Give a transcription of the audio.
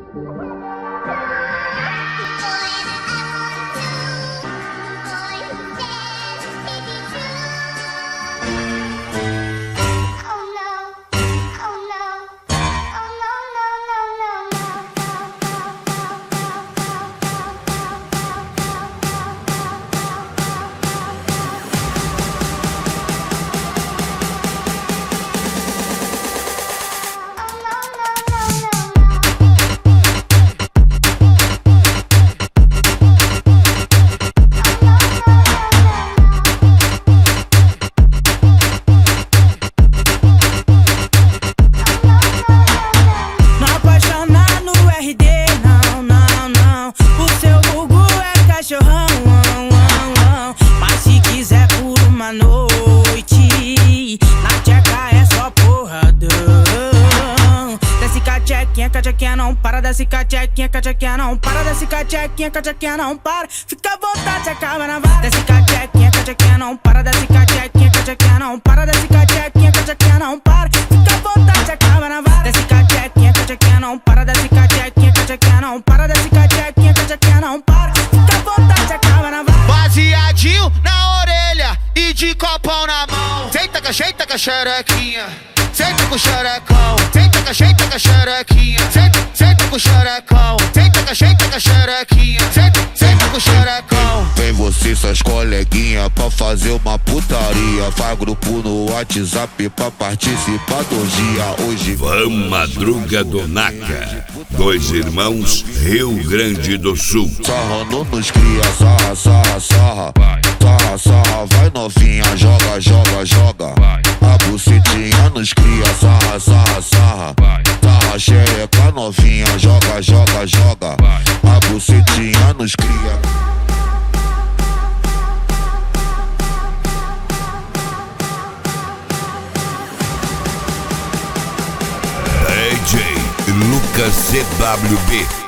Cachequinha não para, desce cachequinha, cachequinha não para, desce cachequinha, cachequinha não para, fica à vontade, acaba na vara. Desce cachequinha, cachequinha não para, desce cachequinha, cachequinha não para, desce cachequinha, cachequinha não para, fica à vontade, acaba na vara. Desce cachequinha, cachequinha não para, desce cachequinha, cachequinha não para, desce cachequinha, cachequinha não para, fica à vontade, acaba na vara. Baseadinho na orelha e de copão na mão. Senta com a xerequinha, senta com o xerecão. Senta com a xerequinha, senta com o xerecão. Senta com a xerequinha, senta com o xerecão. Vem você e suas coleguinhas pra fazer uma putaria. Faz grupo no WhatsApp pra participar do dia. Hoje Vamos Madruga do Naca, dois irmãos, Rio Grande do Sul. sarrando nos cria, sarra, sarra, sarra. Sarra, sarra, vai novinha, joga, joga, joga. A bucetinha nos cria, sarra, sarra, sarra. Sarra, xereca novinha, joga, joga, joga. A bucetinha nos cria. DJ Lucas CWB.